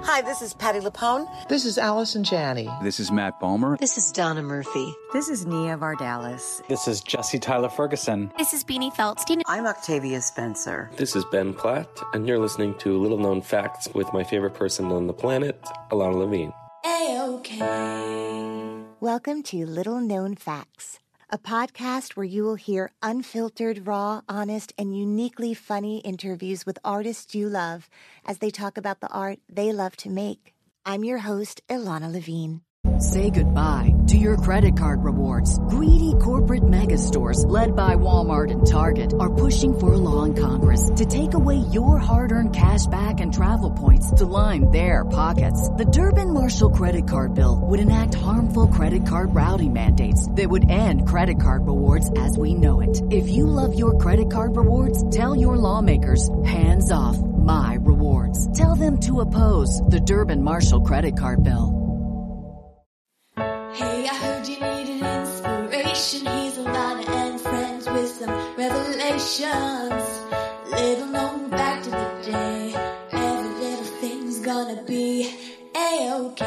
Hi, this is Patti LuPone. This is Allison Janney. This is Matt Bomer. This is Donna Murphy. This is Nia Vardalos. This is Jesse Tyler Ferguson. This is Beanie Feldstein. I'm Octavia Spencer. This is Ben Platt, and you're listening to Little Known Facts with my favorite person on the planet, Alana Levine. A-OK. Welcome to Little Known Facts, a podcast where you will hear unfiltered, raw, honest, and uniquely funny interviews with artists you love as they talk about the art they love to make. I'm your host, Ilana Levine. Say goodbye to your credit card rewards. Greedy corporate mega stores, led by Walmart and Target, are pushing for a law in Congress to take away your hard-earned cash back and travel points to line their pockets. The Durbin-Marshall credit card bill would enact harmful credit card routing mandates that would end credit card rewards as we know it. If you love your credit card rewards, tell your lawmakers, hands off my rewards. Tell them to oppose the Durbin-Marshall credit card bill. Hey, I heard you needed inspiration. Here's Alana and friends with some revelations. Little known fact of the day. Every little thing's gonna be A-OK.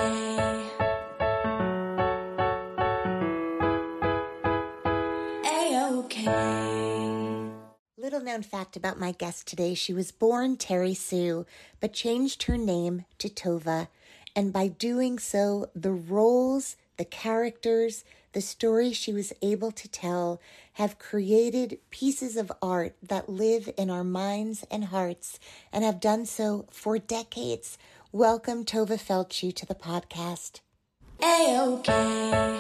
A-OK. Little known fact about my guest today. She was born Terry Sue, but changed her name to Tova. And by doing so, the roles, the characters, the stories she was able to tell have created pieces of art that live in our minds and hearts and have done so for decades. Welcome, Tova Feldshuh, to the podcast. A-OK.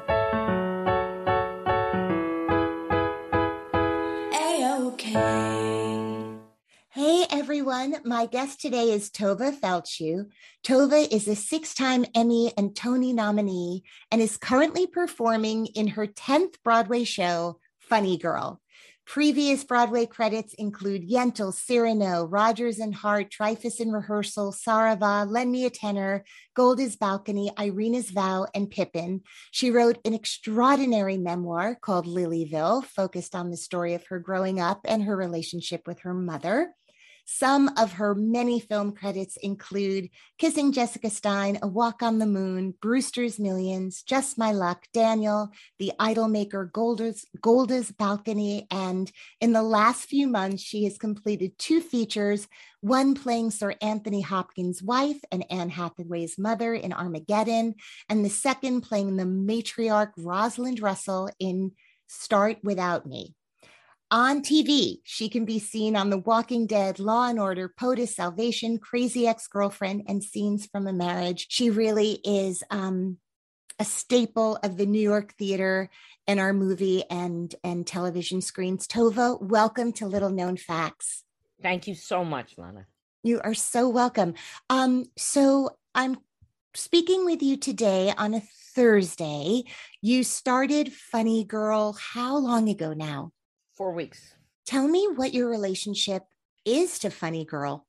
A-OK. Hey everyone, my guest today is Tova Feldshuh. Tova is a 6-time Emmy and Tony nominee and is currently performing in her 10th Broadway show, Funny Girl. Previous Broadway credits include Yentl, Cyrano, Rodgers and Hart, Dreyfus in Rehearsal, Sarava, Lend Me a Tenor, Golda's Balcony, Irina's Vow, and Pippin. She wrote an extraordinary memoir called Lilyville, focused on the story of her growing up and her relationship with her mother. Some of her many film credits include Kissing Jessica Stein, A Walk on the Moon, Brewster's Millions, Just My Luck, Daniel, The Idolmaker, Golda's Balcony, and in the last few months, she has completed 2 features, one playing Sir Anthony Hopkins' wife and Anne Hathaway's mother in Armageddon, and the second playing the matriarch Rosalind Russell in Start Without Me. On TV, she can be seen on The Walking Dead, Law & Order, POTUS, Salvation, Crazy Ex-Girlfriend, and Scenes from a Marriage. She really is a staple of the New York theater and our movie and television screens. Tova, welcome to Little Known Facts. Thank you so much, Lana. You are so welcome. So I'm speaking with you today on a Thursday. You started Funny Girl how long ago now? 4 weeks. Tell me what your relationship is to Funny Girl.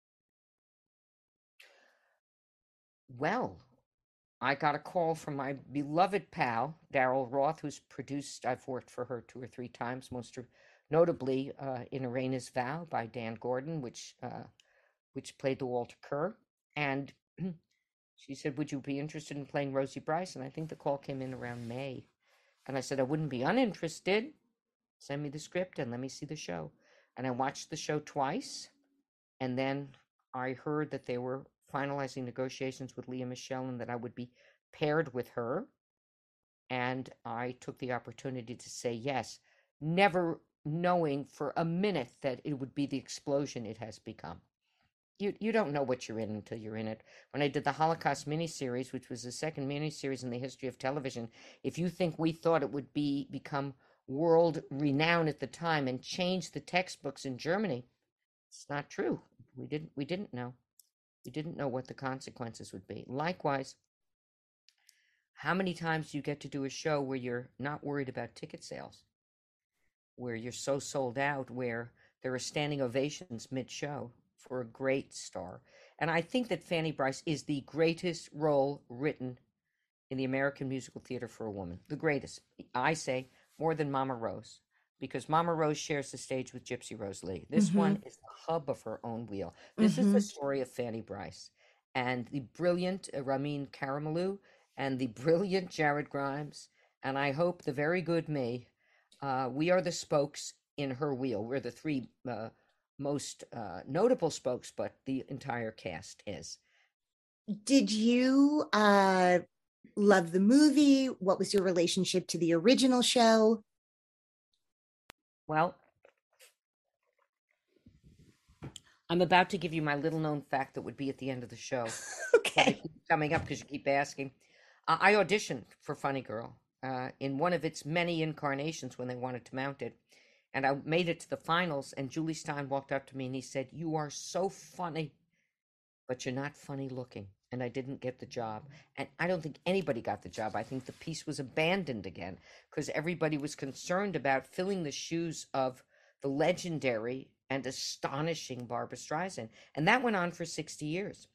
Well, I got a call from my beloved pal, Daryl Roth, who's produced, I've worked for her 2 or 3 times, most notably in Irina's Vow by Dan Gordon, which played the Walter Kerr. And she said, would you be interested in playing Rosie Bryce? And I think the call came in around May. And I said, I wouldn't be uninterested. Send me the script and let me see the show. And I watched the show twice. And then I heard that they were finalizing negotiations with Lea Michele and that I would be paired with her. And I took the opportunity to say yes, never knowing for a minute that it would be the explosion it has become. You don't know what you're in until you're in it. When I did the Holocaust miniseries, which was the second miniseries in the history of television, if you think we thought it would become world renowned at the time and change the textbooks in Germany, it's not true. We didn't know. We didn't know what the consequences would be. Likewise, how many times do you get to do a show where you're not worried about ticket sales, where you're so sold out, where there are standing ovations mid-show for a great star? And I think that Fanny Brice is the greatest role written in the American musical theater for a woman. The greatest. I say more than Mama Rose, because Mama Rose shares the stage with Gypsy Rose Lee. This one is the hub of her own wheel. This is the story of Fanny Brice. and the brilliant Ramin Karamalou, and the brilliant Jared Grimes, and I hope the very good me. We are the spokes in her wheel. We're the three most notable spokes, but the entire cast is. Did you love the movie? What was your relationship to the original show? Well, I'm about to give you my little known fact that would be at the end of the show. Okay. It keeps coming up because you keep asking. I auditioned for Funny Girl in one of its many incarnations when they wanted to mount it. And I made it to the finals, and Julie Stein walked up to me and he said, "You are so funny, but you're not funny looking." And I didn't get the job. And I don't think anybody got the job. I think the piece was abandoned again because everybody was concerned about filling the shoes of the legendary and astonishing Barbra Streisand. And that went on for 60 years.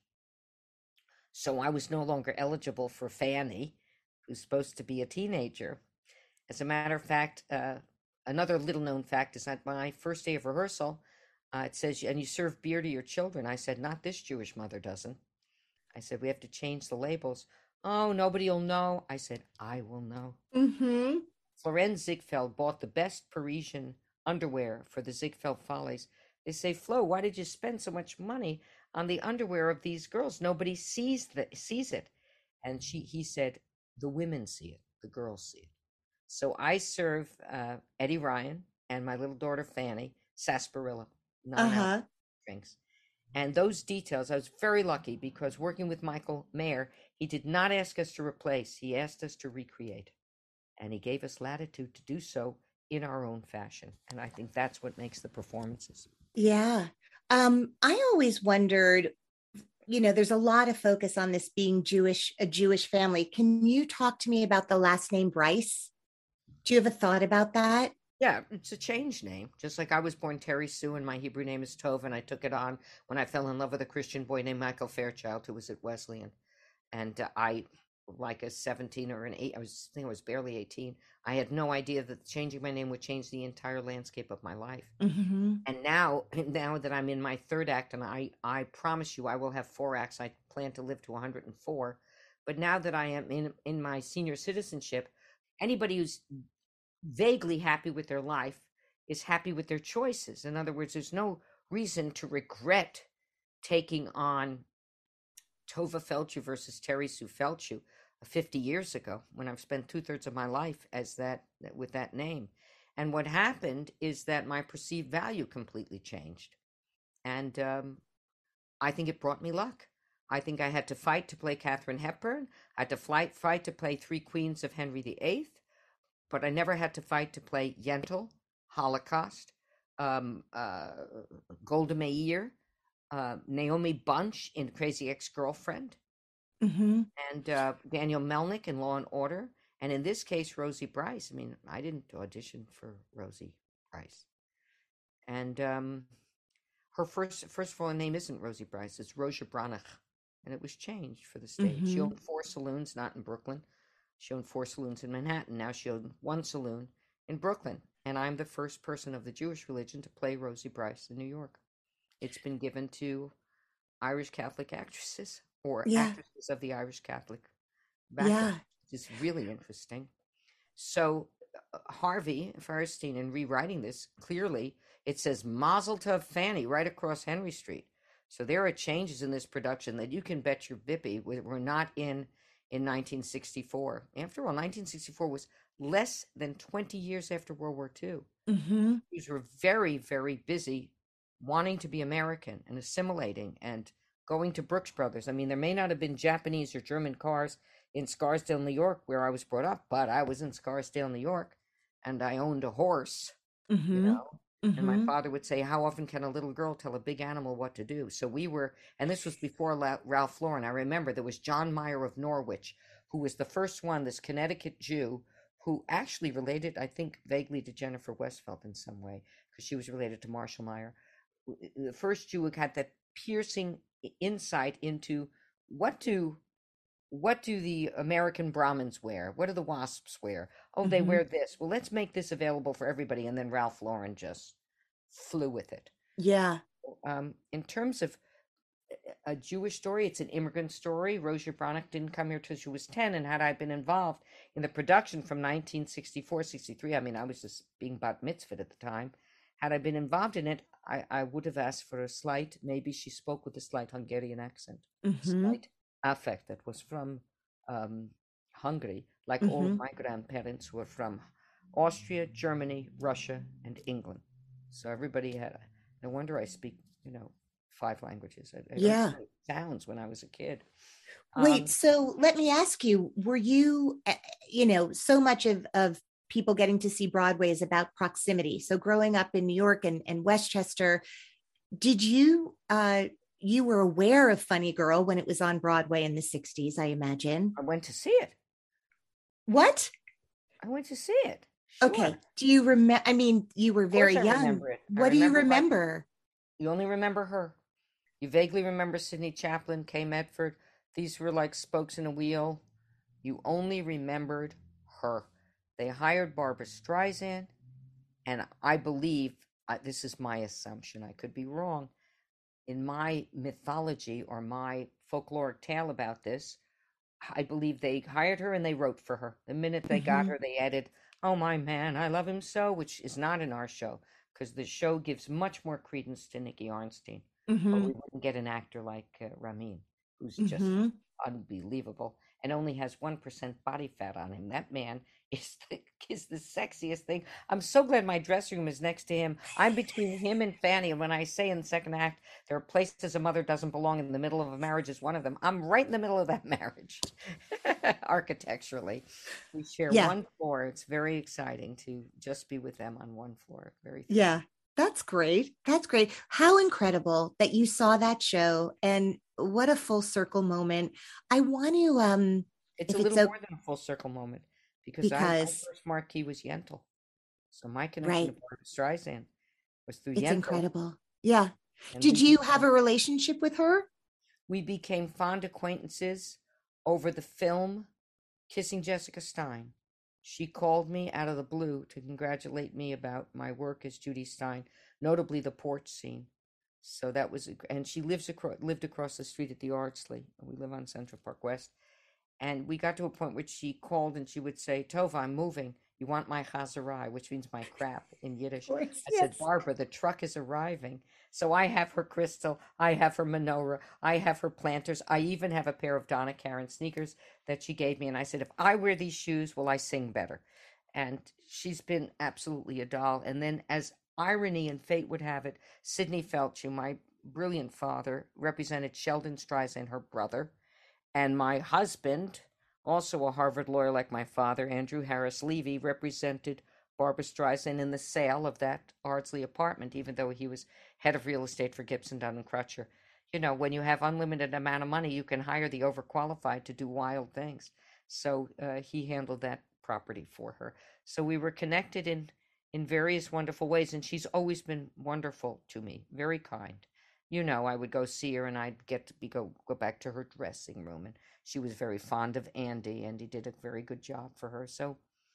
So I was no longer eligible for Fanny, who's supposed to be a teenager. As a matter of fact, another little known fact is that my first day of rehearsal, it says, "And you serve beer to your children." I said, "Not this Jewish mother doesn't." I said, "We have to change the labels." "Oh, nobody will know." I said, "I will know." Mm-hmm. Florenz Ziegfeld bought the best Parisian underwear for the Ziegfeld Follies. They say, "Flo, why did you spend so much money on the underwear of these girls? Nobody sees it." And he said, "The women see it, the girls see it." So I serve Eddie Ryan and my little daughter Fanny sarsaparilla, non-alcoholic drinks. And those details, I was very lucky because working with Michael Mayer, he did not ask us to replace, he asked us to recreate. And he gave us latitude to do so in our own fashion. And I think that's what makes the performances. Yeah. I always wondered, there's a lot of focus on this being a Jewish family. Can you talk to me about the last name Bryce? Do you have a thought about that? Yeah, it's a changed name. Just like I was born Terry Sue and my Hebrew name is Tov, and I took it on when I fell in love with a Christian boy named Michael Fairchild, who was at Wesleyan. And I, like a 17 or an 8, I think I was barely 18. I had no idea that changing my name would change the entire landscape of my life. Mm-hmm. And now that I'm in my third act, and I promise you I will have 4 acts. I plan to live to 104. But now that I am in my senior citizenship, anybody who's vaguely happy with their life is happy with their choices. In other words, there's no reason to regret taking on Tova Feldshuh versus Terry Sue Feldshuh 50 years ago, when I've spent 2/3 of my life with that name. And what happened is that my perceived value completely changed. And I think it brought me luck. I think I had to fight to play Katharine Hepburn. I had to fight to play 3 queens of Henry VIII. But I never had to fight to play Yentl, Holocaust, Golda Meir, Naomi Bunch in Crazy Ex-Girlfriend, Mm-hmm. and Daniel Melnick in Law and Order. And in this case, Rosie Brice. I mean, I didn't audition for Rosie Brice. And her first of all, her name isn't Rosie Brice. It's Rosia Branach. And it was changed for the stage. Mm-hmm. She owned 4 saloons, not in Brooklyn. She owned 4 saloons in Manhattan. Now she owned 1 saloon in Brooklyn. And I'm the first person of the Jewish religion to play Rosie Brice in New York. It's been given to Irish Catholic actresses or actresses of the Irish Catholic background, which is really interesting. So Harvey Fierstein, in rewriting this, clearly it says Mazel Tov Fanny right across Henry Street. So there are changes in this production that you can bet your bippy were not in 1964. After all, 1964 was less than 20 years after World War II. Mm-hmm. These were very, very busy wanting to be American and assimilating and going to Brooks Brothers. I mean, there may not have been Japanese or German cars in Scarsdale, New York, where I was brought up, but I was in Scarsdale, New York, and I owned a horse, Mm-hmm. And my father would say, "How often can a little girl tell a big animal what to do?" So we were, and this was before Ralph Lauren. I remember there was John Meyer of Norwich, who was the first one, this Connecticut Jew, who actually related, I think, vaguely to Jennifer Westfeldt in some way, because she was related to Marshall Meyer. The first Jew who had that piercing insight into what do the American Brahmins wear? What do the WASPs wear? Oh, they wear this. Well, let's make this available for everybody. And then Ralph Lauren just flew with it. Yeah. In terms of, a Jewish story. It's an immigrant story. Rosia Bronick didn't come here till she was 10. And had I been involved in the production from 1964, 63, I mean, I was just being bat mitzvahed at the time. Had I been involved in it, I would have asked for a slight, maybe she spoke with a slight Hungarian accent, slight affect that was from Hungary, like all of my grandparents were from Austria, Germany, Russia, and England. So everybody had, no wonder I speak, 5 languages. I Yeah. Sounds when I was a kid. Wait, so let me ask you, were you, so much of people getting to see Broadway is about proximity. So growing up in New York and Westchester, did you, you were aware of Funny Girl when it was on Broadway in the 60s, I imagine? I went to see it. What? I went to see it. Sure. Okay. Do you remember? I mean, you were very young. Remember it. What do you remember? You only remember her. You vaguely remember Sidney Chaplin, Kay Medford. These were like spokes in a wheel. You only remembered her. They hired Barbra Streisand, and I believe, this is my assumption, I could be wrong, in my mythology or my folkloric tale about this, I believe they hired her and they wrote for her. The minute they got her, they added, "Oh, my man, I love him so," which is not in our show, because the show gives much more credence to Nicky Arnstein. Or we wouldn't get an actor like Ramin, who's just unbelievable and only has 1% body fat on him. That man is the sexiest thing. I'm so glad my dressing room is next to him. I'm between him and Fanny, and when I say in the second act, there are places a mother doesn't belong, in the middle of a marriage is one of them. I'm right in the middle of that marriage. Architecturally, we share one floor. It's very exciting to just be with them on one floor. Very fun. Yeah. That's great. That's great. How incredible that you saw that show, and what a full circle moment. I want to it's a little more than a full circle moment because my first marquee was Yentl. So my connection to Barbra Streisand was through Yentl. It's incredible. Yeah. And did you have a relationship with her? We became fond acquaintances over the film Kissing Jessica Stein. She called me out of the blue to congratulate me about my work as Judy Stein, notably the porch scene. So that was, and she lived across the street at the Ardsley. We live on Central Park West. And we got to a point where she called and she would say, "Tova, I'm moving. You want my chazarai," which means my crap in Yiddish. I said, "Barbara, the truck is arriving." So I have her crystal, I have her menorah, I have her planters. I even have a pair of Donna Karan sneakers that she gave me. And I said, if I wear these shoes, will I sing better? And she's been absolutely a doll. And then, as irony and fate would have it, Sidney Felchu, my brilliant father, represented Sheldon Streisand, her brother. And my husband, also a Harvard lawyer like my father, Andrew Harris Levy, represented Barbra Streisand in the sale of that Ardsley apartment, even though he was head of real estate for Gibson, Dunn & Crutcher. When you have unlimited amount of money, you can hire the overqualified to do wild things. So he handled that property for her. So we were connected in various wonderful ways, and she's always been wonderful to me, very kind. I would go see her, and I'd get to go back to her dressing room, and she was very fond of Andy. Andy did a very good job for her. So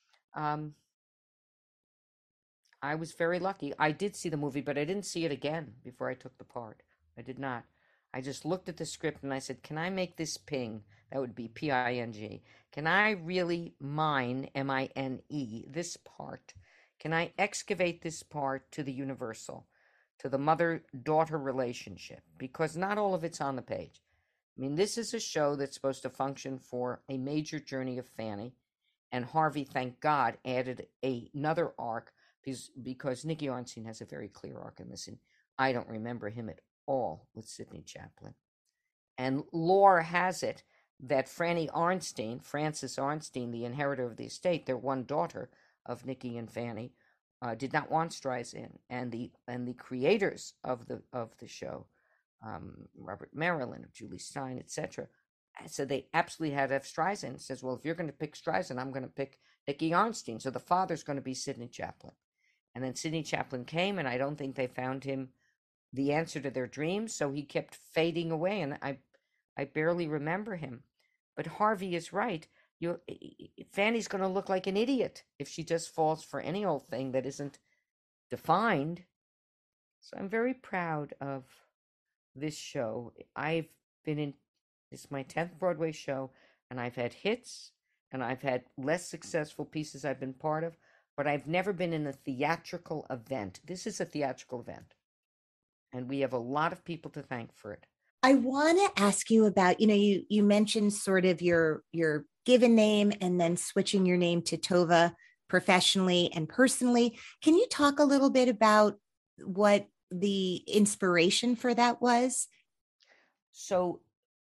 I was very lucky. I did see the movie, but I didn't see it again before I took the part. I did not. I just looked at the script and I said, can I make this ping? That would be P-I-N-G. Can I really mine, M-I-N-E, this part? Can I excavate this part to the universal, to the mother-daughter relationship? Because not all of it's on the page. I mean, this is a show that's supposed to function for a major journey of Fanny. And Harvey, thank God, added another arc because Nicky Arnstein has a very clear arc in this, and I don't remember him at all with Sidney Chaplin. And lore has it that Frances Arnstein, the inheritor of the estate, their one daughter of Nicky and Fanny, did not want Streisand, and the creators of the show, Robert Marilyn, Julie Stein, etc. So they absolutely had to have Streisand. It says, well, if you're going to pick Streisand, I'm going to pick Nicky Arnstein. So the father's going to be Sidney Chaplin. And then Sidney Chaplin came, and I don't think they found him the answer to their dreams. So he kept fading away, and I barely remember him. But Harvey is right. Fanny's going to look like an idiot if she just falls for any old thing that isn't defined. So I'm very proud of this show. I've been in, this is my 10th Broadway show, and I've had hits, and I've had less successful pieces I've been part of, but I've never been in a theatrical event. This is a theatrical event, and we have a lot of people to thank for it. I want to ask you about, you mentioned sort of your given name and then switching your name to Tova professionally and personally. Can you talk a little bit about what the inspiration for that was? So,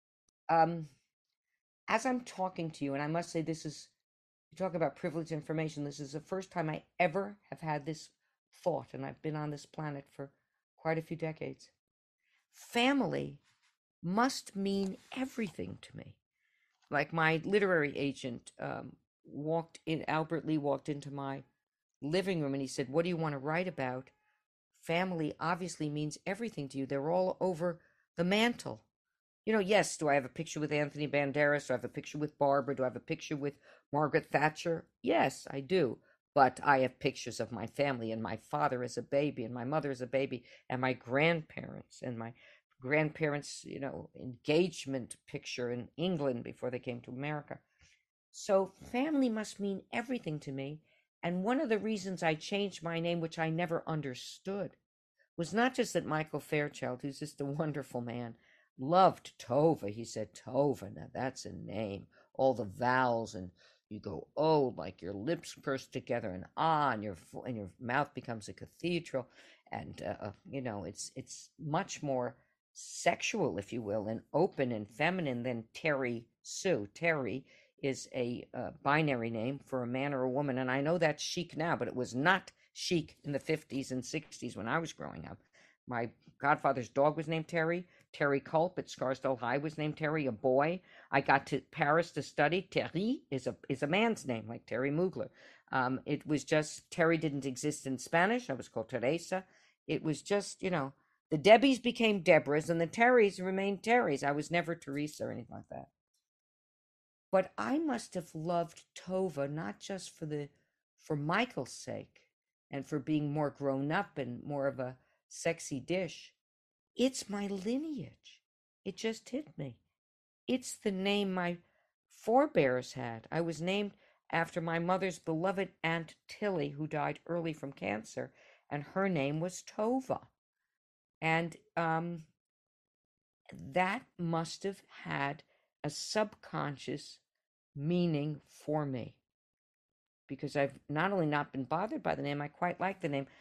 as I'm talking to you, and I must say this is, you talk about privileged information, this is the first time I ever have had this thought, and I've been on this planet for quite a few decades. Family must mean everything to me. Like my literary agent Albert Lee walked into my living room and he said, "What do you want to write about?" Family obviously means everything to you. They're all over the mantle. Yes, do I have a picture with Anthony Banderas? Do I have a picture with Barbara? Do I have a picture with Margaret Thatcher? Yes, I do. But I have pictures of my family and my father as a baby and my mother as a baby and my grandparents and my grandparents, engagement picture in England before they came to America. So family must mean everything to me. And one of the reasons I changed my name, which I never understood, was not just that Michael Fairchild, who's just a wonderful man, loved Tova. He said, "Tova, now that's a name. All the vowels, and you go, oh, like your lips pursed together, and and your mouth becomes a cathedral, and it's much more sexual, if you will, and open and feminine than Terry Sue. Terry is a binary name for a man or a woman, and I know that's chic now, but it was not chic in the 50s and 60s when I was growing up. My godfather's dog was named Terry. Terry Culp at Scarsdale High was named Terry, a boy. I got to Paris to study. Terry is a man's name, like Terry Mugler. It was just, Terry didn't exist in Spanish. I was called Teresa. It was just, the Debbies became Deborahs and the Terrys remained Terrys. I was never Teresa or anything like that. But I must have loved Tova not just for Michael's sake and for being more grown up and more of a sexy dish. It's my lineage. It just hit me. It's the name my forebears had. I was named after my mother's beloved Aunt Tilly, who died early from cancer, and her name was Tova. And that must have had a subconscious meaning for me, because I've not only not been bothered by the name, I quite like the name.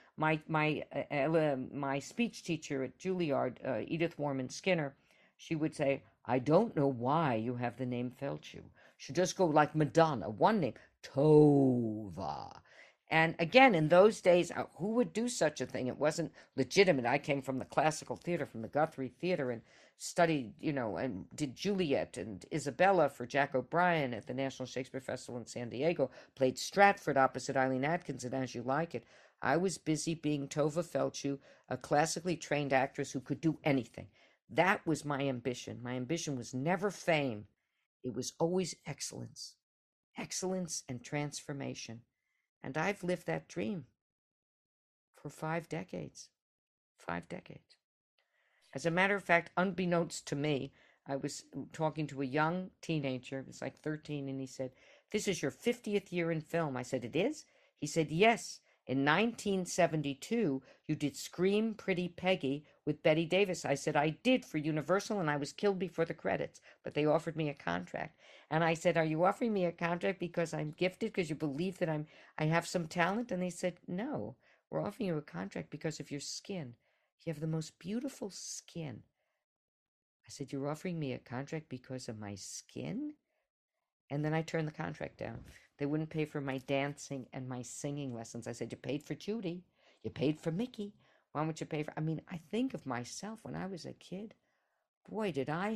My speech teacher at Juilliard, Edith Warman Skinner, she would say, "I don't know why you have the name Feldshuh. Should just go like Madonna, one name, Tova." And again, in those days, who would do such a thing? It wasn't legitimate. I came from the classical theater, from the Guthrie Theater, and studied, and did Juliet and Isabella for Jack O'Brien at the National Shakespeare Festival in San Diego, played Stratford opposite Eileen Atkins in As You Like It. I was busy being Tova Feldshuh, a classically trained actress who could do anything. That was my ambition. My ambition was never fame. It was always excellence and transformation. And I've lived that dream for 5 decades. 5 decades. As a matter of fact, unbeknownst to me, I was talking to a young teenager, it was like 13, and he said, "This is your 50th year in film." I said, "It is?" He said, "Yes. In 1972, you did Scream Pretty Peggy with Bette Davis." I said, "I did for Universal, and I was killed before the credits, but they offered me a contract." And I said, "Are you offering me a contract because I'm gifted, because you believe that I have some talent?" And they said, "No, we're offering you a contract because of your skin. You have the most beautiful skin." I said, "You're offering me a contract because of my skin?" And then I turned the contract down. They wouldn't pay for my dancing and my singing lessons. I said, "You paid for Judy. You paid for Mickey. Why won't you pay for..." I think of myself when I was a kid. Boy, did I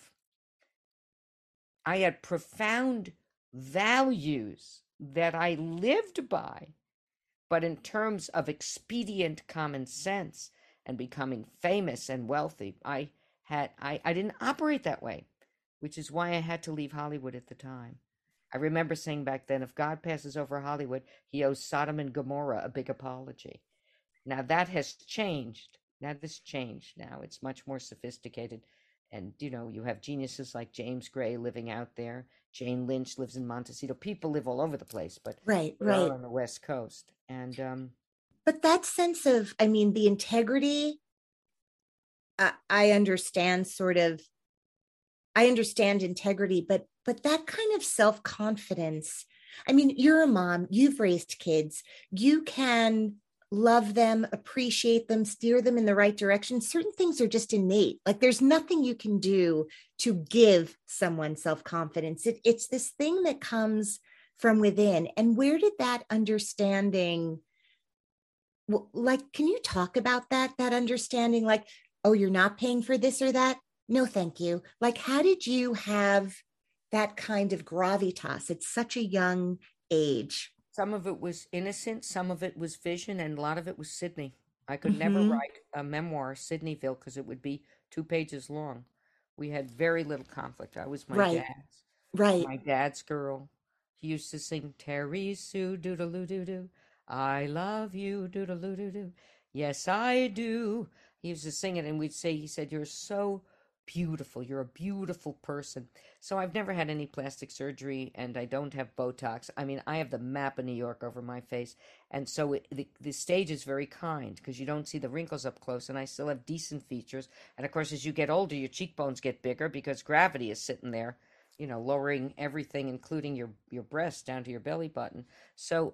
had profound values that I lived by. But in terms of expedient common sense and becoming famous and wealthy, I didn't operate that way, which is why I had to leave Hollywood at the time. I remember saying back then, if God passes over Hollywood, he owes Sodom and Gomorrah a big apology. Now that has changed, That has changed now. It's much more sophisticated. And, you have geniuses like James Gray living out there. Jane Lynch lives in Montecito. People live all over the place, but Right, they are right. on the West Coast. And But that sense of, I mean, the integrity, I understand sort of, I understand integrity, but that kind of self-confidence. I mean, you're a mom, you've raised kids, you can love them, appreciate them, steer them in the right direction. Certain things are just innate. Like there's nothing you can do to give someone self-confidence. It's this thing that comes from within. And where did that understanding, like, can you talk about that understanding? Like, oh, you're not paying for this or that? No, thank you. Like, how did you have that kind of gravitas at such a young age? some of it was innocent, some of it was vision, and a lot of it was Sydney. I could never Mm-hmm. write a memoir, Sydneyville, because it would be 2 pages long. We had very little conflict. I was Right, right. my dad's girl. He used to sing Terry Sue doodaloo doo doo. I love you doodaloo doo doo. Yes, I do. He used to sing it, and he said, "You're so beautiful. You're a beautiful person." So I've never had any plastic surgery, and I don't have Botox. I mean, I have the map of New York over my face, and so the stage is very kind because you don't see the wrinkles up close, and I still have decent features. And of course, as you get older, your cheekbones get bigger because gravity is sitting there, lowering everything, including your breasts down to your belly button. So,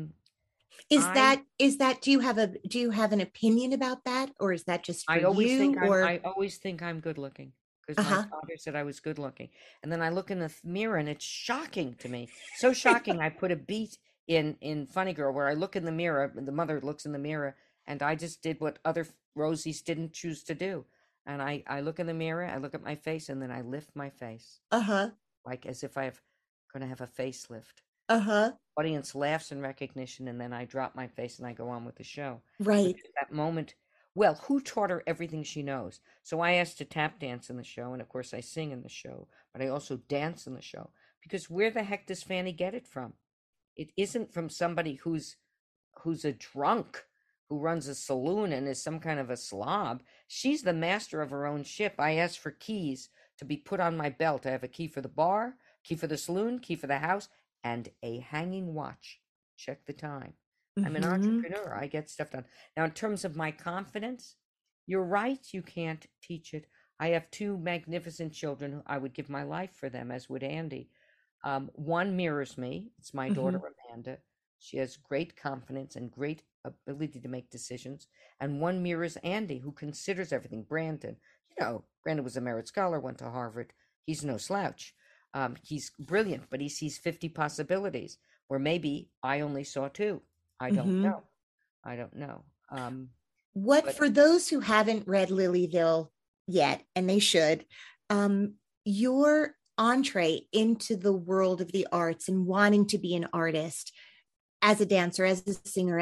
I Is that do you have an opinion about that, or is that just for I always you, think or I always think I'm good looking because my uh-huh. father said I was good looking, and then I look in the mirror and it's shocking to me. So shocking, I put a beat in Funny Girl where I look in the mirror, and the mother looks in the mirror, and I just did what other Rosies didn't choose to do, and I look in the mirror, I look at my face, and then I lift my face Uh-huh. like as if I'm gonna have a facelift. Uh-huh. Audience laughs in recognition, and then I drop my face and I go on with the show. Right. Because that moment, well, who taught her everything she knows? So I asked to tap dance in the show, and of course I sing in the show, but I also dance in the show. Because where the heck does Fanny get it from? It isn't from somebody who's a drunk who runs a saloon and is some kind of a slob. She's the master of her own ship. I asked for keys to be put on my belt. I have a key for the bar, key for the saloon, key for the house, and a hanging watch. Check the time. I'm an Mm-hmm. entrepreneur. I get stuff done. Now, in terms of my confidence, you're right. You can't teach it. I have two magnificent children. I would give my life for them, as would Andy. One mirrors me. It's my Mm-hmm. daughter, Amanda. She has great confidence and great ability to make decisions. And one mirrors Andy, who considers everything. Brandon, Brandon was a Merit Scholar, went to Harvard. He's no slouch. He's brilliant, but he sees 50 possibilities where maybe I only saw two. I don't Mm-hmm. know. I don't know. What, But for those who haven't read Lilyville yet, and they should, your entree into the world of the arts and wanting to be an artist as a dancer, as a singer,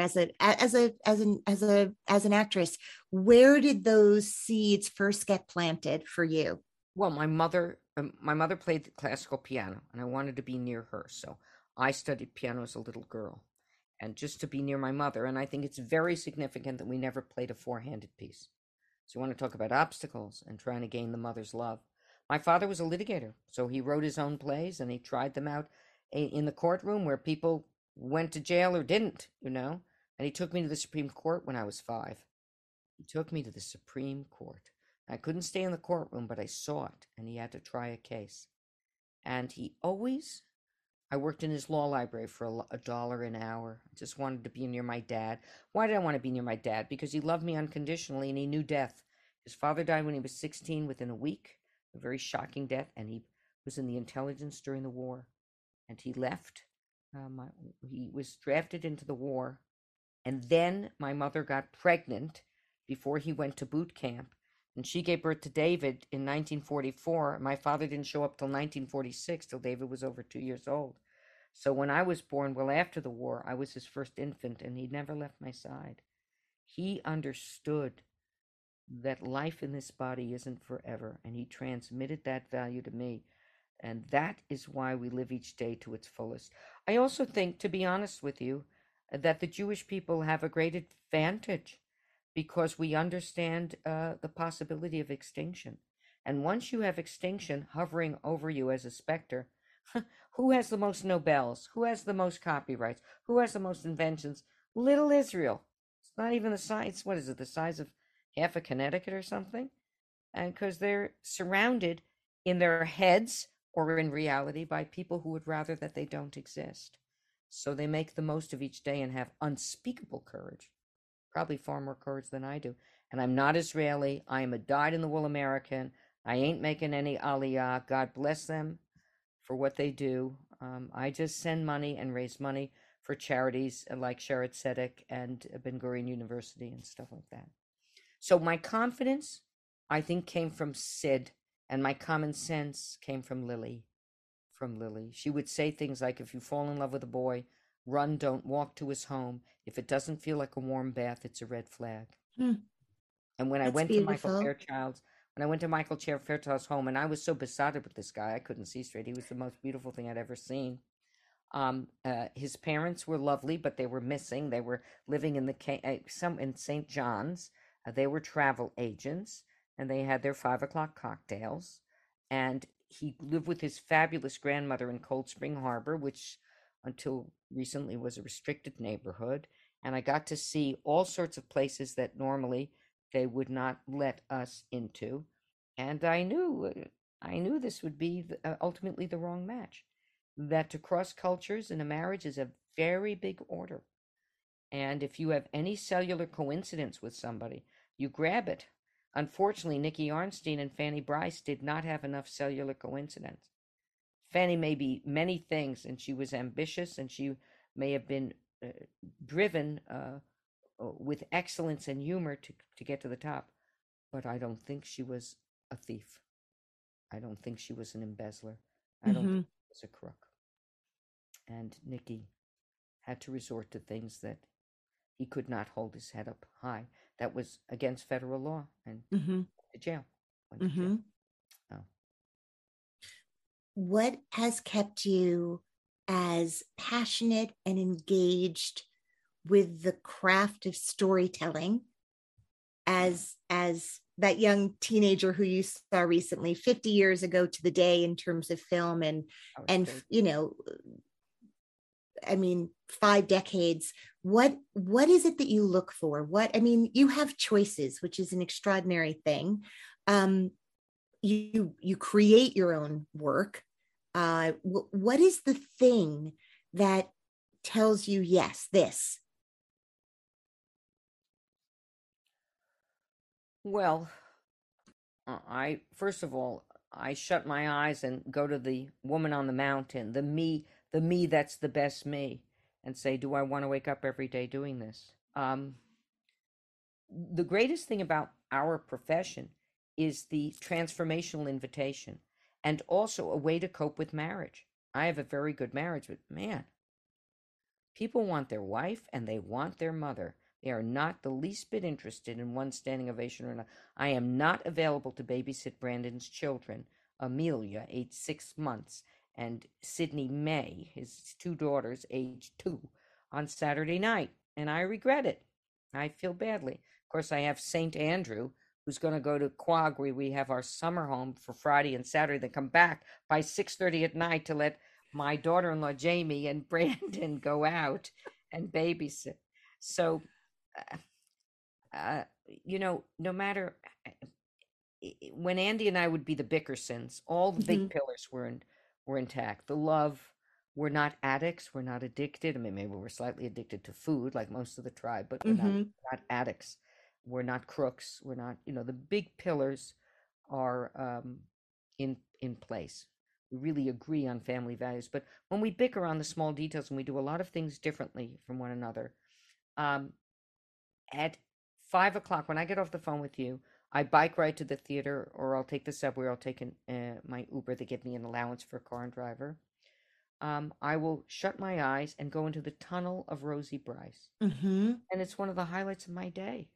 as an actress, where did those seeds first get planted for you? well, my mother played the classical piano, and I wanted to be near her, so I studied piano as a little girl, and just to be near my mother. And I think it's very significant that we never played a four-handed piece. So you want to talk about obstacles and trying to gain the mother's love. My father was a litigator, so he wrote his own plays and he tried them out in the courtroom where people went to jail or didn't, And he took me to the Supreme Court when I was 5. He took me to the Supreme Court. I couldn't stay in the courtroom, but I saw it, and he had to try a case. And I worked in his law library for $1 an hour. I just wanted to be near my dad. Why did I want to be near my dad? Because he loved me unconditionally and he knew death. His father died when he was 16 within a week, a very shocking death, and he was in the intelligence during the war. And he left. He was drafted into the war. And then my mother got pregnant before he went to boot camp. And she gave birth to David in 1944. My father didn't show up till 1946, till David was over 2 years old. So when I was born, well, after the war, I was his first infant, and he never left my side. He understood that life in this body isn't forever, and he transmitted that value to me. And that is why we live each day to its fullest. I also think, to be honest with you, that the Jewish people have a great advantage because we understand the possibility of extinction. And once you have extinction hovering over you as a specter, who has the most Nobels? Who has the most copyrights? Who has the most inventions? Little Israel. It's not even the size, what is it, the size of half of Connecticut or something? And because they're surrounded in their heads or in reality by people who would rather that they don't exist. So they make the most of each day and have unspeakable courage, probably far more courage than I do. And I'm not Israeli. I am a dyed-in-the-wool American. I ain't making any aliyah. God bless them for what they do. I just send money and raise money for charities like Sheretz Tzedek and Ben Gurion University and stuff like that. So my confidence, I think, came from Sid, and my common sense came from Lily. She would say things like, if you fall in love with a boy, run, don't walk to his home. If it doesn't feel like a warm bath, it's a red flag. And when I went to Michael Fairchild's home, and I was so besotted with this guy, I couldn't see straight. He was the most beautiful thing I'd ever seen. His parents were lovely, but they were missing. They were living in in St. John's. They were travel agents, and they had their 5 o'clock cocktails. And he lived with his fabulous grandmother in Cold Spring Harbor, which until recently was a restricted neighborhood. And I got to see all sorts of places that normally they would not let us into. And I knew this would be ultimately the wrong match. That to cross cultures in a marriage is a very big order. And if you have any cellular coincidence with somebody, you grab it. Unfortunately, Nikki Arnstein and Fanny Brice did not have enough cellular coincidence. Fanny may be many things, and she was ambitious, and she may have been driven with excellence and humor to get to the top. But I don't think she was a thief. I don't think she was an embezzler. I don't think she was a crook. And Nikki had to resort to things that he could not hold his head up high. That was against federal law, and went to jail. Oh. What has kept you as passionate and engaged with the craft of storytelling as that young teenager who you saw recently, 50 years ago to the day in terms of film, and you know, I mean, 5 decades. What is it that you look for? You have choices, which is an extraordinary thing. You create your own work. What is the thing that tells you, yes, this? Well, first of all, I shut my eyes and go to the woman on the mountain, the me that's the best me, and say, do I want to wake up every day doing this? The greatest thing about our profession is the transformational invitation, and also a way to cope with marriage. I have a very good marriage, but man, people want their wife and they want their mother. They are not the least bit interested in one standing ovation or another. I am not available to babysit Brandon's children, Amelia, age 6 months, and Sydney May, his 2 daughters, age 2, on Saturday night. And I regret it. I feel badly. Of course, I have St. Andrew, who's going to go to Quag, where we have our summer home for Friday and Saturday, then come back by 6:30 at night to let my daughter-in-law, Jamie, and Brandon go out and babysit. So, no matter, when Andy and I would be the Bickersons, all the big pillars were intact. The love, we're not addicts, we're not addicted. I mean, maybe we're slightly addicted to food, like most of the tribe, but we're not addicts. We're not crooks. We're not, the big pillars are in place. We really agree on family values. But when we bicker on the small details, and we do a lot of things differently from one another, at 5 o'clock, when I get off the phone with you, I bike right to the theater, or I'll take the subway, or I'll take my Uber. They give me an allowance for a car and driver. I will shut my eyes and go into the tunnel of Rosie Brice. And it's one of the highlights of my day.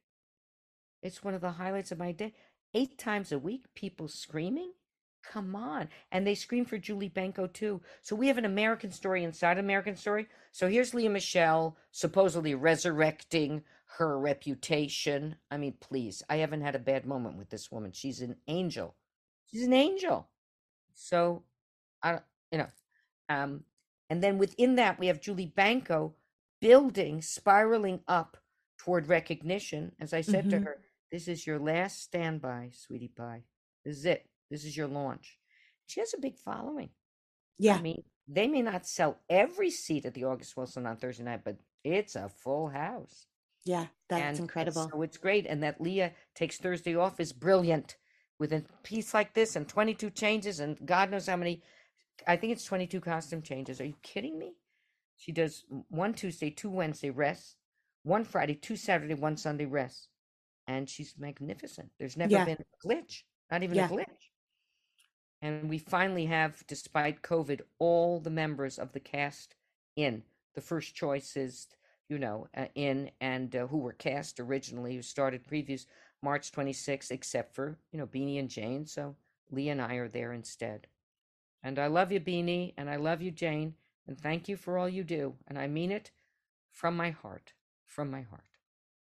8 times a week, people screaming. Come on. And they scream for Julie Benko too. So we have an American Story inside American Story. So here's Leah Michelle supposedly resurrecting her reputation. I mean, please, I haven't had a bad moment with this woman. She's an angel. She's an angel. So, I, you know, um, and then within that, we have Julie Banco building, spiraling up toward recognition. As I said to her, this is your last standby, sweetie pie. This is it. This is your launch. She has a big following. Yeah. I mean, they may not sell every seat at the August Wilson on Thursday night, but it's a full house. Yeah, that's incredible. So it's great. And that Leah takes Thursday off is brilliant with a piece like this and 22 changes and God knows how many. I think it's 22 costume changes. Are you kidding me? She does 1 Tuesday, 2 Wednesday rest, 1 Friday, 2 Saturday, 1 Sunday rest. And she's magnificent. There's never been a glitch, not even a glitch. And we finally have, despite COVID, all the members of the cast in. The first choices, in and who were cast originally, who started previews March 26th, except for, Beanie and Jane. So Lee and I are there instead. And I love you, Beanie, and I love you, Jane, and thank you for all you do. And I mean it from my heart, from my heart.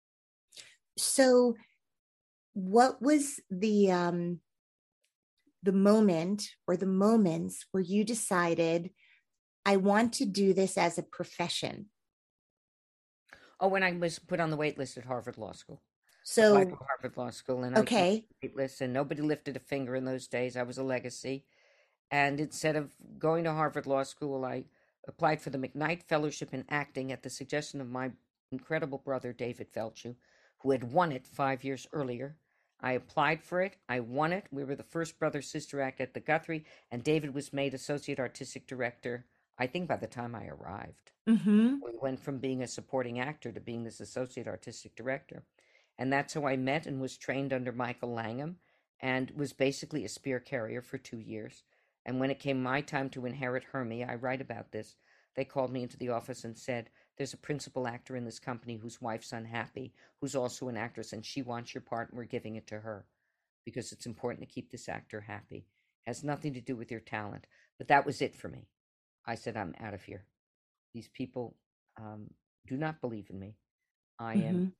So what was the moment or the moments where you decided, I want to do this as a profession? Oh, when I was put on the wait list at Harvard Law School. So applied for Harvard Law School, and I was on the wait list, and nobody lifted a finger in those days. I was a legacy. And instead of going to Harvard Law School, I applied for the McKnight Fellowship in Acting at the suggestion of my incredible brother, David Felchu, who had won it 5 years earlier. I applied for it. I won it. We were the first brother-sister act at the Guthrie, and David was made Associate Artistic Director, I think, by the time I arrived. We went from being a supporting actor to being this Associate Artistic Director. And that's how I met and was trained under Michael Langham and was basically a spear carrier for 2 years. And when it came my time to inherit Hermie, I write about this, they called me into the office and said, there's a principal actor in this company whose wife's unhappy, who's also an actress, and she wants your part, and we're giving it to her because it's important to keep this actor happy. It has nothing to do with your talent. But that was it for me. I said, I'm out of here. These people do not believe in me. I am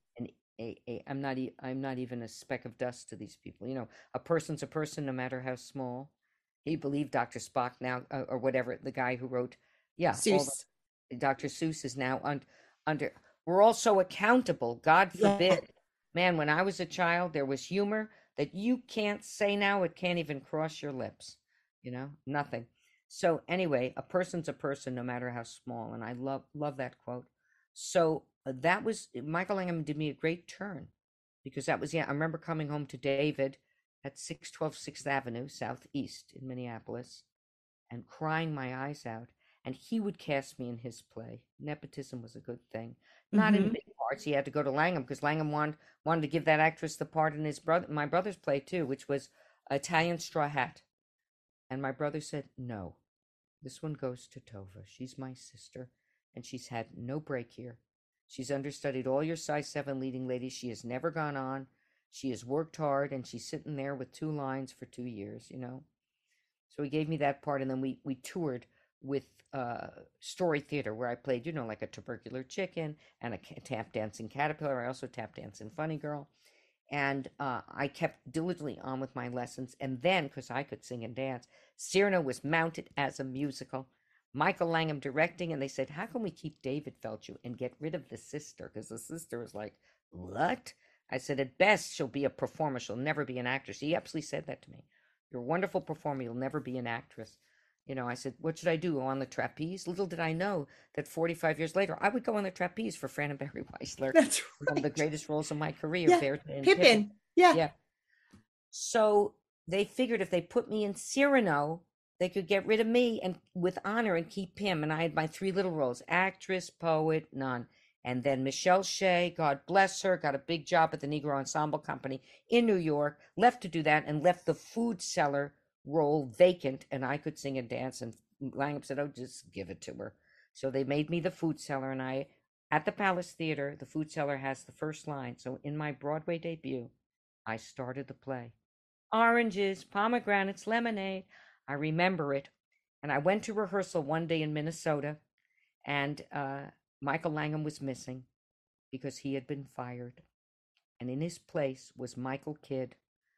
I'm not even a speck of dust to these people. A person's a person, no matter how small. He believed Dr. Spock now, or whatever, the guy who wrote, Seuss. Dr. Seuss is now under. We're all so accountable. God forbid. Yeah. Man, when I was a child, there was humor that you can't say now. It can't even cross your lips. Nothing. So anyway, a person's a person, no matter how small. And I love that quote. So that was, Michael Langham did me a great turn because that was, I remember coming home to David at 612 6th Avenue, Southeast in Minneapolis, and crying my eyes out. And he would cast me in his play. Nepotism was a good thing. Not in big parts. He had to go to Langham because Langham wanted to give that actress the part in my brother's play too, which was Italian Straw Hat. And my brother said, no, this one goes to Tova. She's my sister, and she's had no break here. She's understudied all your size 7 leading ladies. She has never gone on. She has worked hard, and she's sitting there with 2 lines for 2 years, So he gave me that part, and then we toured with Story Theater, where I played, like a tubercular chicken and a tap dancing caterpillar. I also tap danced in Funny Girl. And I kept diligently on with my lessons. And then, because I could sing and dance, Cyrano was mounted as a musical. Michael Langham directing, and they said, how can we keep David Felchu and get rid of the sister? Because the sister was like, what? I said, at best, she'll be a performer. She'll never be an actress. He absolutely said that to me. You're a wonderful performer. You'll never be an actress. I said, what should I do? Go on the trapeze? Little did I know that 45 years later, I would go on the trapeze for Fran and Barry Weissler. That's right. One of the greatest roles of my career. Yeah. Pippin. Yeah. So they figured if they put me in Cyrano, they could get rid of me and with honor and keep him. And I had my 3 little roles, actress, poet, nun. And then Michelle Shea, God bless her, got a big job at the Negro Ensemble Company in New York, left to do that and left the food seller role vacant, and I could sing and dance. And Langham said, oh, just give it to her. So they made me the food seller, and I, at the Palace Theater, the food seller has the first line. So in my Broadway debut, I started the play. Oranges, pomegranates, lemonade. I remember it. And I went to rehearsal one day in Minnesota, and Michael Langham was missing. because he had been fired. And in his place was Michael Kidd,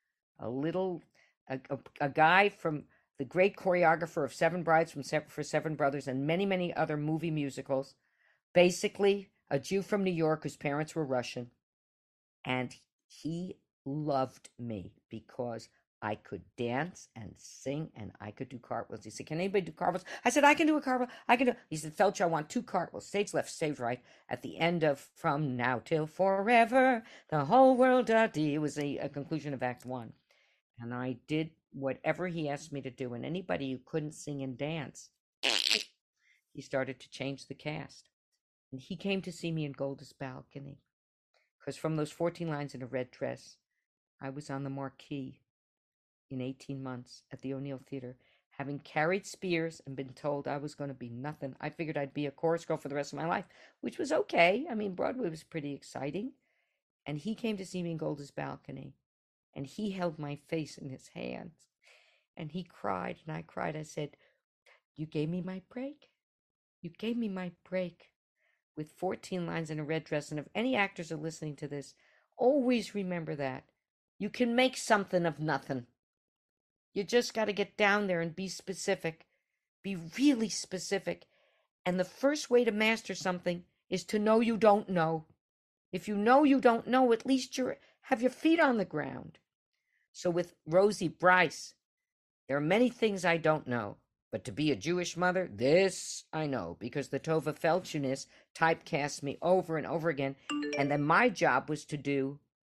a guy from the great choreographer of Seven Brides for Seven Brothers and many, many other movie musicals, basically a Jew from New York whose parents were Russian. And he loved me because I could dance and sing and I could do cartwheels. He said, "Can anybody do cartwheels?" I said, "I can do a cartwheel. I can do." He said, "Felcher, I want 2 cartwheels, stage left, stage right, at the end of From Now Till Forever, the whole world it was a conclusion of Act 1. And I did whatever he asked me to do. And anybody who couldn't sing and dance, he started to change the cast. And he came to see me in Golders Balcony. Because from those 14 lines in a red dress, I was on the marquee in 18 months at the O'Neill Theater, having carried spears and been told I was going to be nothing. I figured I'd be a chorus girl for the rest of my life, which was okay. I mean, Broadway was pretty exciting. And he came to see me in Golders Balcony, and he held my face in his hands, and he cried, and I cried. I said, "You gave me my break. You gave me my break." With 14 lines in a red dress. And if any actors are listening to this, always remember that. You can make something of nothing. You just got to get down there and be specific. Be really specific. And the first way to master something is to know you don't know. If you know you don't know, at least you have your feet on the ground. So with Rosie Bryce, there are many things I don't know. But to be a Jewish mother, this I know, because the Tova Felchunis typecast me over and over again. And then my job was to do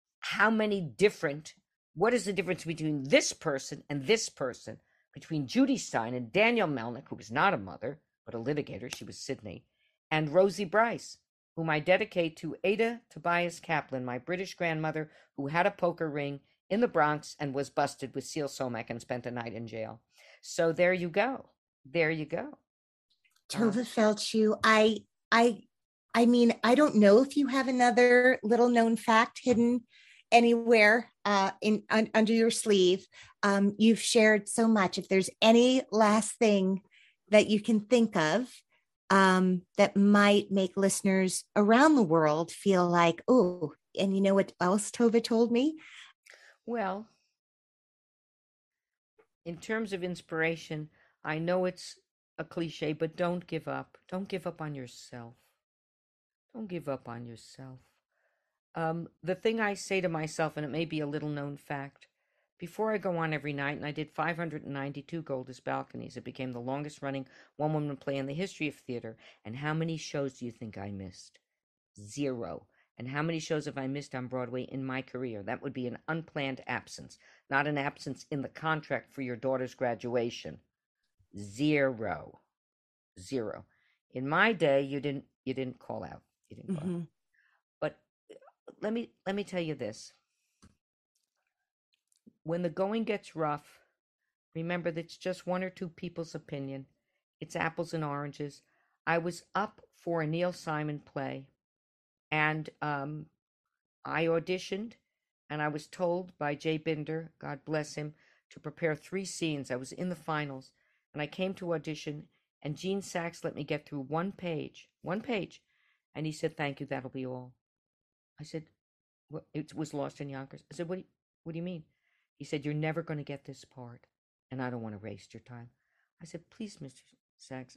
what is the difference between this person and this person? Between Judy Stein and Daniel Melnick, who was not a mother, but a litigator, she was Sydney, and Rosie Bryce, whom I dedicate to Ada Tobias Kaplan, my British grandmother, who had a poker ring in the Bronx and was busted with Seal Somak and spent a night in jail. So there you go. There you go. Tova Feldshuh, I mean, I don't know if you have another little known fact hidden anywhere under your sleeve. You've shared so much. If there's any last thing that you can think of that might make listeners around the world feel like, oh, and you know what else Tova told me? Well, in terms of inspiration, I know it's a cliche, but don't give up. Don't give up on yourself. Don't give up on yourself. The thing I say to myself, and it may be a little known fact, before I go on every night, and I did 592 Golders Balconies, it became the longest running one-woman play in the history of theater. And how many shows do you think I missed? 0. And how many shows have I missed on Broadway in my career? That would be an unplanned absence, not an absence in the contract for your daughter's graduation. 0. In my day, you didn't call out. You didn't call out. But let me tell you this. When the going gets rough, remember that it's just 1 or 2 people's opinion. It's apples and oranges. I was up for a Neil Simon play, and I auditioned, and I was told by Jay Binder, God bless him, to prepare 3 scenes. I was in the finals, and I came to audition, and Gene Saks let me get through 1 page, and he said, "Thank you, that'll be all." I said, "What?" It was Lost in Yonkers. I said, what do you mean?" He said, "You're never going to get this part, and I don't want to waste your time." I said, "Please, Mr. Saks,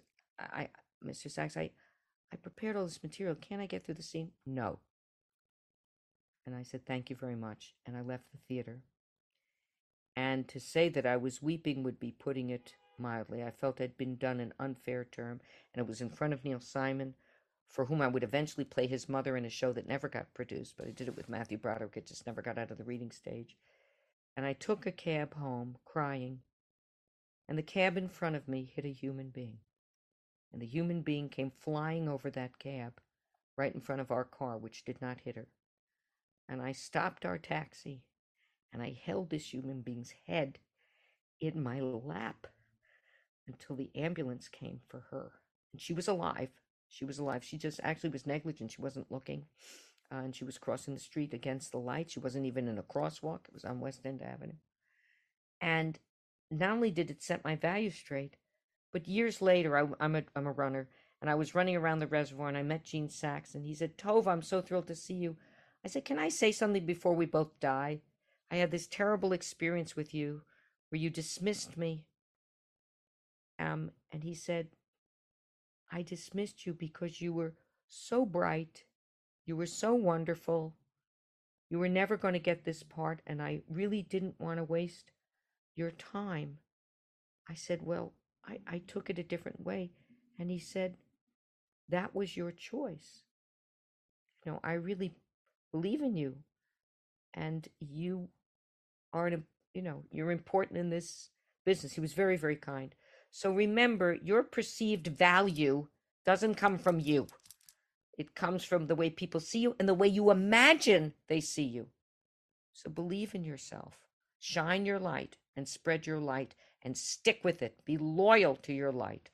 I prepared all this material. Can't I get through the scene?" "No." And I said, "Thank you very much." And I left the theater. And to say that I was weeping would be putting it mildly. I felt I'd been done an unfair term, and it was in front of Neil Simon, for whom I would eventually play his mother in a show that never got produced, but I did it with Matthew Broderick. It just never got out of the reading stage. And I took a cab home, crying, and the cab in front of me hit a human being. And the human being came flying over that cab right in front of our car, which did not hit her. And I stopped our taxi, and I held this human being's head in my lap until the ambulance came for her. And she was alive. She just actually was negligent. She wasn't looking. And she was crossing the street against the light. She wasn't even in a crosswalk. It was on West End Avenue. And not only did it set my values straight, but years later, I'm a runner, And I was running around the reservoir, and I met Gene Sachs, and he said, Tova, I'm so thrilled to see you. I said, can I say something before we both die? I had this terrible experience with you where you dismissed me. And he said, I dismissed you because you were so bright. You were so wonderful. You were never going to get this part, and I really didn't want to waste your time. I said, well, I took it a different way. And he said, that was your choice. You know, I really believe in you, and you are, you're important in this business. He was very, very kind. So remember, your perceived value doesn't come from you. It comes from the way people see you and the way you imagine they see you. So believe in yourself, shine your light and spread your light and stick with it. Be loyal to your light.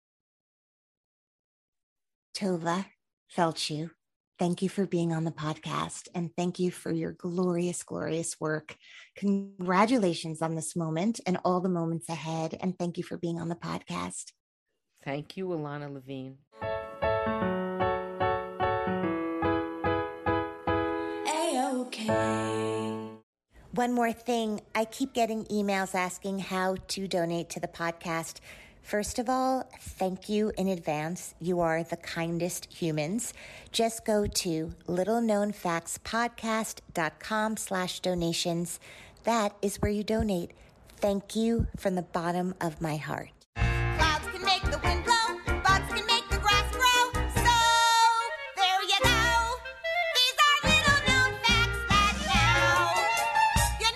Tova Feldshuh, thank you for being on the podcast, and thank you for your glorious, glorious work. Congratulations on this moment and all the moments ahead, and thank you for being on the podcast. Thank you, Ilana Levine. One more thing, I keep getting emails asking how to donate to the podcast. First of all, thank you in advance. You are the kindest humans. Just go to littleknownfactspodcast.com/donations. That is where you donate. Thank you from the bottom of my heart. Clouds can make the wind blow, bugs can make the grass grow. So, there you go. These are little known facts that now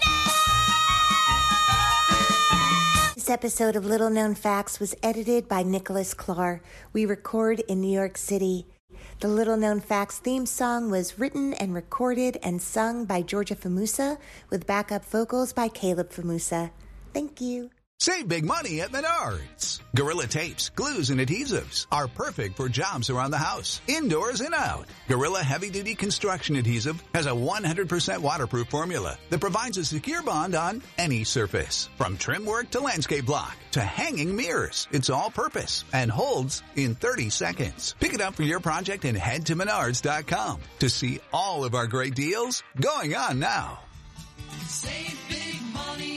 you know. This episode of Little Known Facts was edited by Nicholas Clark. We record in New York City. The Little Known Facts theme song was written and recorded and sung by Georgia Famusa with backup vocals by Caleb Famusa. Thank you. Save big money at Menards. Gorilla tapes, glues, and adhesives are perfect for jobs around the house, indoors and out. Gorilla heavy-duty construction adhesive has a 100% waterproof formula that provides a secure bond on any surface. From trim work to landscape block to hanging mirrors, it's all-purpose and holds in 30 seconds. Pick it up for your project and head to Menards.com to see all of our great deals going on now. Save big money